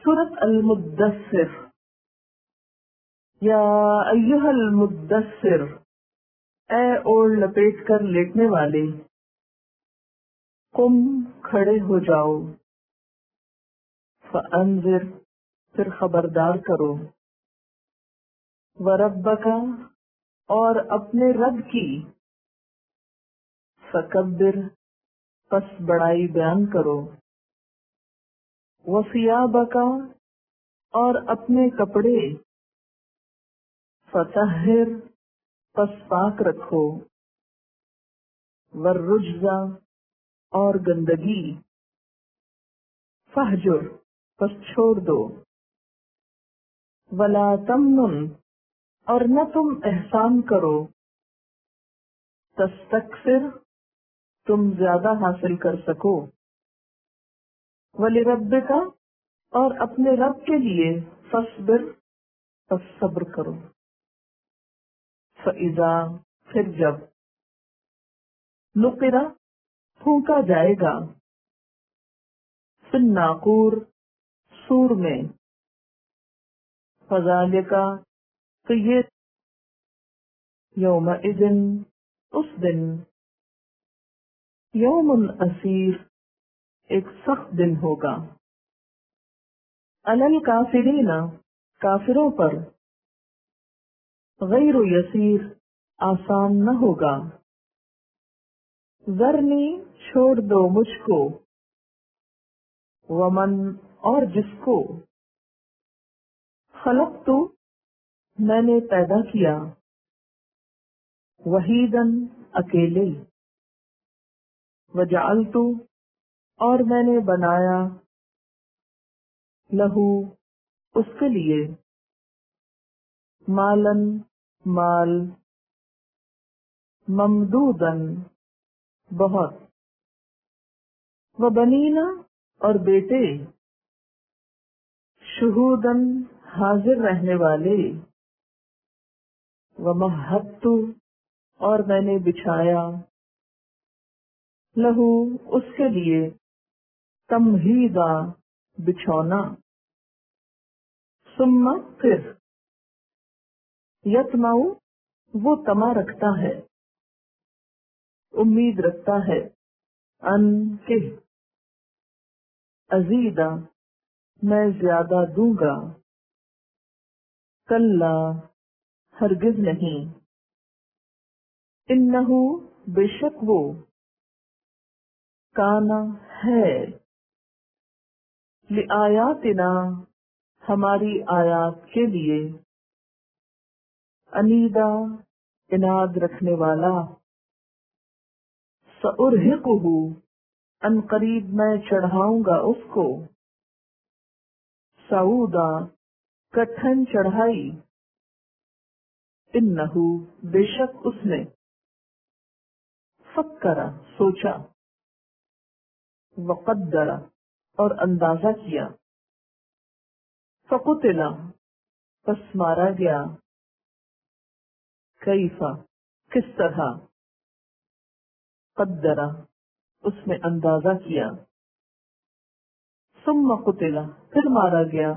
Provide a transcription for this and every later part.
سورۃ المدثر. یا ایھا المدثر، اے اوڑھ لپیٹ کر لیٹنے والے. قم، کھڑے ہو جاؤ. فانذر، پھر خبردار کرو. وربک، اور اپنے رب کی. فکبر، پس بڑائی بیان کرو. وثیابک، اور اپنے کپڑے. فطہر، پس پاک رکھو. والرجز، اور گندگی. فہجر، پس چھوڑ دو. ولا تمنن، اور نہ تم احسان کرو. تستکثر، تم زیادہ حاصل کر سکو. ولربک، اور اپنے رب کے لیے. فاصبر، پس صبر کرو. فاذا، پھر جب. نقر، پھونکا جائے گا. فی الناقور، سور میں. فذالک، تو یہ. یومئذ، اس دن. یوم عسیر، ایک سخت دن ہوگا. علی الکافرین، کافروں پر. غیر یسیر، آسان نہ ہوگا. ذرنی، چھوڑ دو مجھ کو. ومن، اور جس کو. خلقت، میں نے پیدا کیا. وحیدن، اکیلے. وجعلت، اور میں نے بنایا. لہو، اس کے لیے. مالن، مال. ممدودن، بہت. وبنین، اور بیٹے. شہودن، حاضر رہنے والے. ومہدت، اور میں نے بچھایا. لہو، اس کے لیے. تمہیدا، بچھونا. ثم، پھر. یطمع، وہ طمع رکھتا ہے. امید رکھتا ہے. ان، کہ. ازیدہ، میں زیادہ دوں گا. کلا، ہرگز نہیں. انہ، بے شک وہ. کانا، ہے. لآیاتنا، ہماری آیات کے لیے. انیدا، عناد رکھنے والا. سأرہقہ، ان قریب میں چڑھاؤں گا اس کو. سعودا، کٹھن چڑھائی. انہ، بے شک اس نے. فکر، سوچا. وقدر، اور اندازہ کیا. فقتل، پس مارا گیا. کیف، کس طرح. قدر، اس نے اندازہ کیا. ثم قتل، پھر مارا گیا.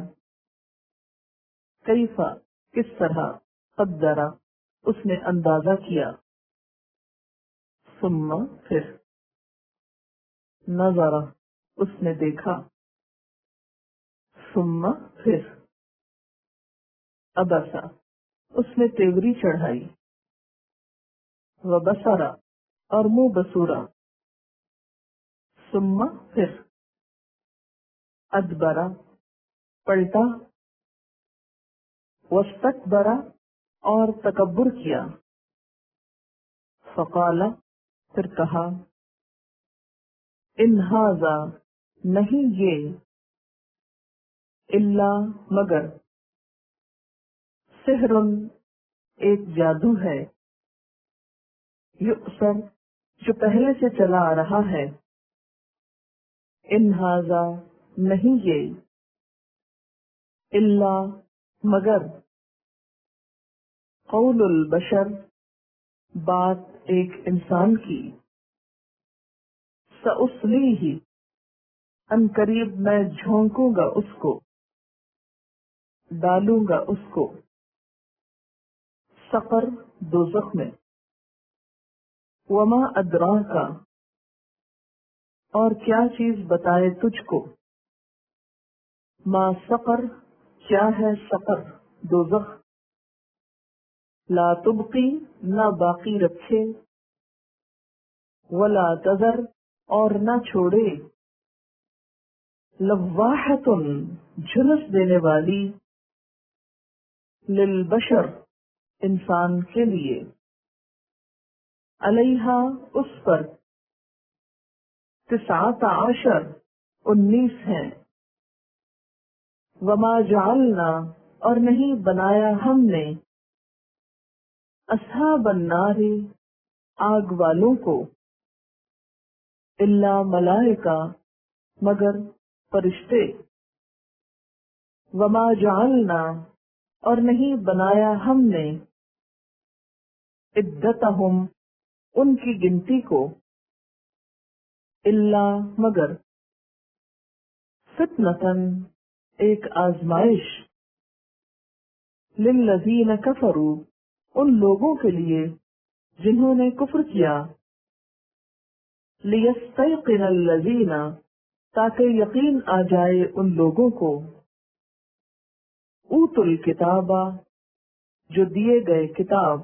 کیف، کس طرح. قدر، اس نے اندازہ کیا. ثم، پھر. نظر، اس نے دیکھا. ثم، پھر. عبس، اس نے تیوری چڑھائی. وبصر، اور منہ بسورا. ثم، پھر. ادبر، پلٹا. واستکبر، اور تکبر کیا. فقال، پھر کہا. ان ھذا، نہیں یہ. الا، مگر. سحر، ایک جادو ہے. یؤثر، جو پہلے سے چلا آ رہا ہے. ان ھذا، نہیں یہ. الا، مگر. قول البشر، بات ایک انسان کی. سأصلیہ، ان قریب میں جھونکوں گا اس کو. ڈالوں گا اس کو سقر دوزخ میں. وما ادراک، اور کیا چیز بتائے تجھ کو، ما سقر، کیا ہے سقر دوزخ، لا تبقی، نہ باقی رکھے، ولا تذر، اور نہ چھوڑے، لواحۃ، جھلس دینے والی، للبشر، انسان کے لیے، علیہا، اس پر، 19 19 ہیں، وما جعلنا، اور نہیں بنایا ہم نے، اصحاب النار، آگ والوں کو، الا ملائکہ، مگر فرشتے، وما جعلنا، اور نہیں بنایا ہم نے، عدتہم، ان کی گنتی کو، الا، مگر، فتنۃ، ایک آزمائش، للذین کفروا، ان لوگوں کے لیے جنہوں نے کفر کیا، لیستیقن الذین، تاکہ یقین آ جائے ان لوگوں کو، اوتوا الکتاب، جو دیے گئے کتاب،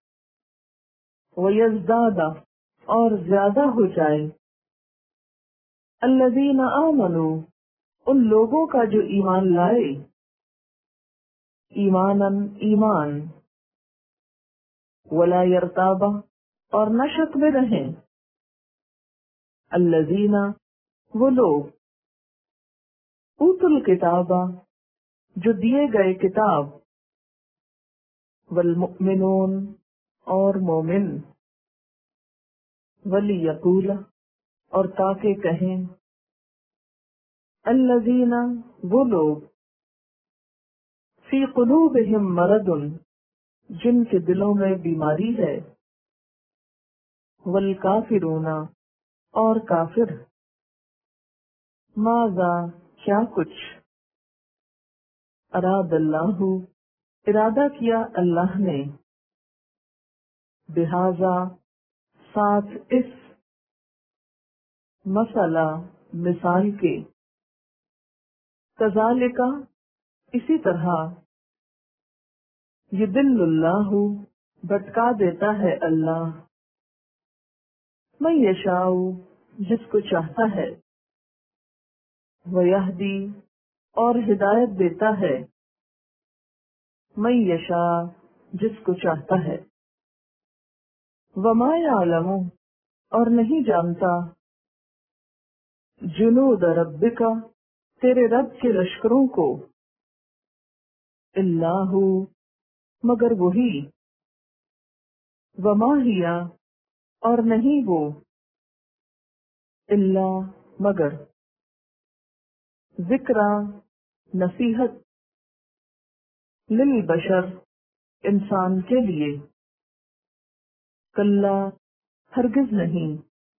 ویزداد، اور زیادہ ہو جائے، الذین آمنوا، ان لوگوں کا جو ایمان لائے، ایماناً، ایمان، ولا یرتاب، اور نہ شک میں رہیں، الذین، وہ لوگ، اوتوا الکتاب، جو دیے گئے کتاب، والمؤمنون، اور مومن، ولیقول، اور تاکہ کہیں، الذین، وہ لوگ، فی قلوبہم مرض، جن کے دلوں میں بیماری ہے، والکافرون، اور کافر، ماذا، کیا کچھ، اراد اللہ، ارادہ کیا اللہ نے، بہذا، ساتھ اس، مسئلہ، مثال کے، کذالک، اسی طرح، یضل اللہ، بھٹکا دیتا ہے اللہ، من یشاء، جس کو چاہتا ہے، ویہدی، اور ہدایت دیتا ہے، من یشاء، جس کو چاہتا ہے، وما یعلم، اور نہیں جانتا، جنود ربک، تیرے رب کے لشکروں کو، اللہ، مگر وہی، وما ہی، اور نہیں وہ، الا، مگر، ذکرى، نصیحت، للبشر، انسان کے لیے، کلا، ہرگز نہیں،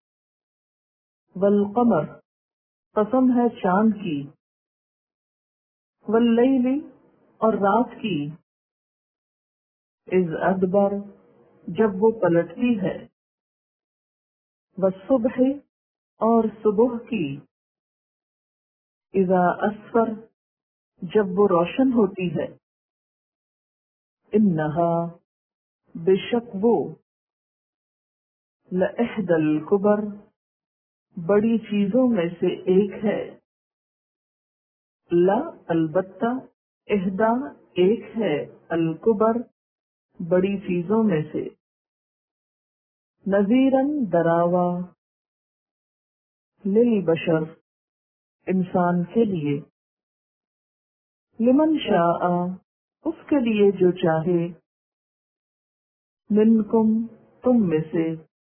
والقمر، قسم ہے چاند کی، واللیل، اور رات کی، اذ ادبر، جب وہ پلٹتی ہے، والصبح، اور صبح کی، اذا اسفر، جب وہ روشن ہوتی ہے، انہا، بے شک وہ، لإحدی الکبر، بڑی چیزوں میں سے ایک ہے، لا، البتہ، احدا، ایک ہے، الکبر، بڑی چیزوں میں سے، نذیراً، ڈراوا، للبشر، انسان کے لیے، لمن شاء، اس کے لیے جو چاہے، منکم، تم میں سے،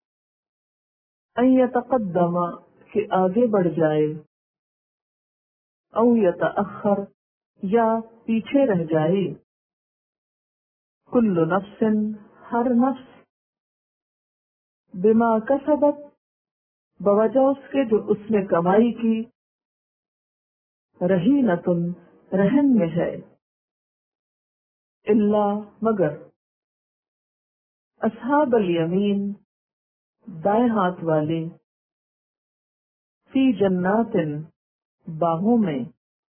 ان یتقدم، کہ آگے بڑھ جائے، او یتأخر، یا پیچھے رہ جائے، کل نفس، ہر نفس، بما کسبت، بوجہ اس کے جو اس نے کمائی کی، رہینۃ، رہن میں ہے، الا مگر، اصحاب الیمین دائیں ہاتھ والے، فی جنات باغوں میں،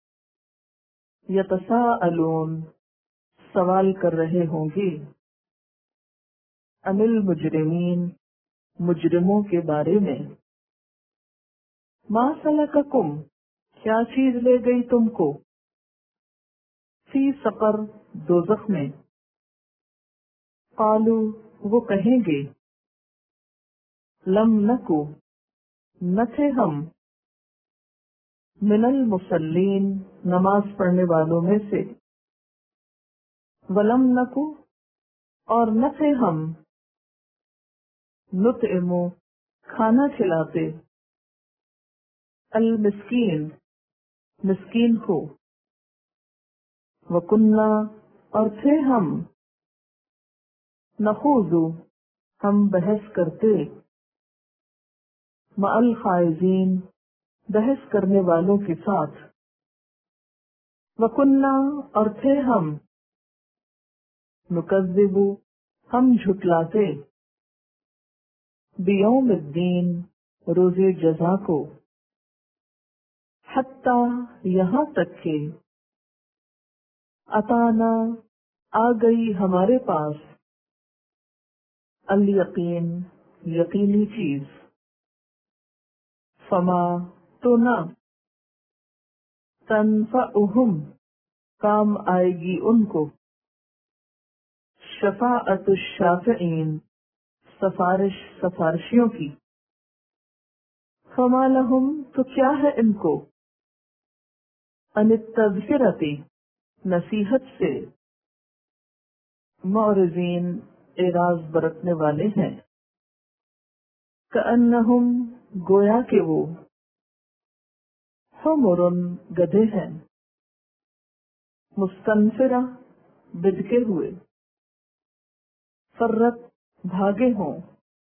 یتساءلون سوال کر رہے ہوں گے، عن المجرمین مجرموں کے بارے میں، ما سلککم کیا چیز لے گئی تم کو، فی سقر دوزخ میں، قالو وہ کہیں گے، لم نکو نہ تھے ہم، من المصلین نماز پڑھنے والوں میں سے، ولم نکو اور نہ تھے ہم، نطعمو کھانا کھلاتے، المسکین مسکین کو، وکننا اور تھے ہم، نخوض ہم بحث کرتے، مع الخائضین بحث کرنے والوں کے ساتھ، وکننا اور تھے ہم، نکذب ہم جھٹلاتے، بیوم الدین روز جزا کو، حتی یہاں تک کہ، اتانا آ گئی ہمارے پاس، الیقین یقینی چیز، فما تو نہ، تنفعہم کام آئے گی ان کو، شفاعت الشافعین سفارشیوں کی، فما لہم تو کیا ہے ان کو، ان التذکرۃ نصیحت سے، معرضین اعراض برتنے والے ہیں، کأنہم گویا کہ وہ، حمر گدھے ہیں، مستنفرہ بدکے ہوئے، فرت بھاگے ہوں،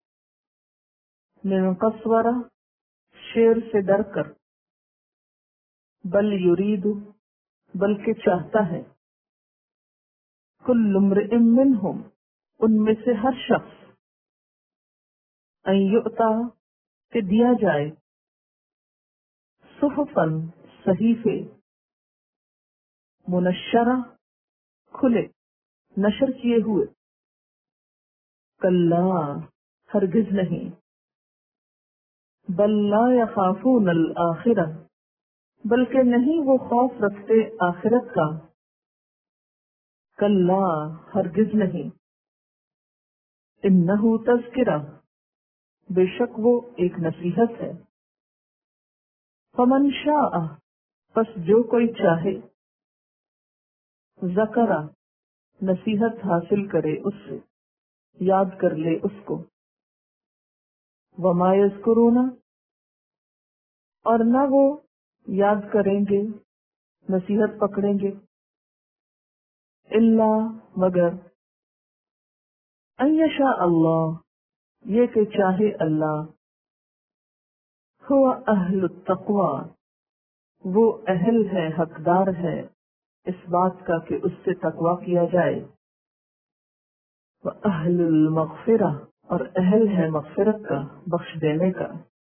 من قسورہ شیر سے ڈر کر، بل یرید بلکہ چاہتا ہے، کل امرئ منہم ان میں سے ہر شخص، ان یؤتا کہ دیا جائے، صحفاً صحیفے، منشرہ کھلے نشر کیے ہوئے، کلا ہرگز نہیں، بل لا یخافون الآخرہ بلکہ نہیں وہ خوف رکھتے آخرت کا، کلا ہرگز نہیں، انہ تذکرہ بے شک وہ ایک نصیحت ہے، فمن شاء پس جو کوئی چاہے، ذکرہ نصیحت حاصل کرے اس سے، یاد کر لے اس کو، وما یذکرون اور نہ وہ یاد کریں گے نصیحت پکڑیں گے، الا مگر، ان یشاء اللہ یہ کہ چاہے اللہ، هو اہل التقوی وہ اہل ہے حقدار ہے اس بات کا کہ اس سے تقوی کیا جائے، وَأَهْلُ الْمَغْفِرَةِ اور اہل ہے مغفرت کا بخش دینے کا۔